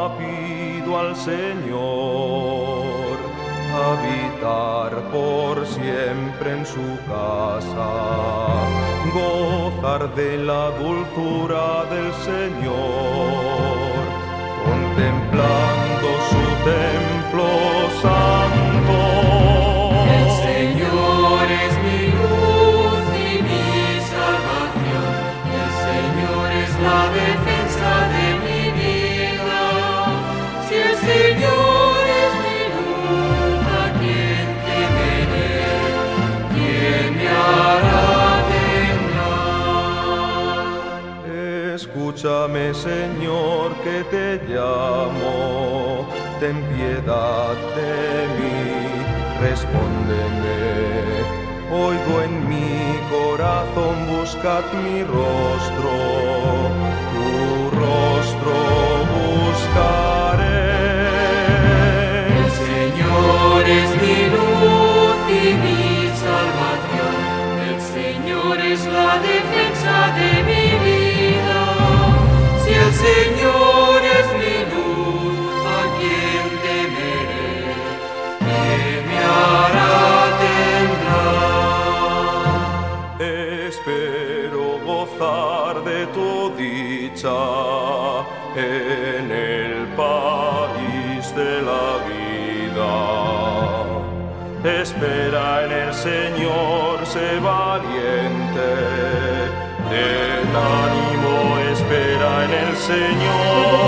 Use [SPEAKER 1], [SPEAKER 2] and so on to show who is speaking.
[SPEAKER 1] pido al Señor habitar por siempre en su casa, gozar de la dulzura del Señor, contemplando su templo santo.
[SPEAKER 2] El Señor es mi luz y mi salvación, el Señor es la defensa de mi vida. Si el Señor es mi luz, ¿a quién temeré? ¿Quién me hará temblar?
[SPEAKER 1] Escúchame, Señor, que te llamo, ten piedad de mí, respóndeme. Oigo en mi corazón, buscad mi rostro, tu rostro buscaré.
[SPEAKER 2] El Señor es mi luz y mi salvación, el Señor es la defensa de mi vida. Si el Señor es mi luz, ¿a quién temeré? ¿Quién me hará temblar?
[SPEAKER 1] Espero gozar de tu dicha en el país de la vida. Espera en el Señor, sé valiente, ten ánimo, espera en el Señor.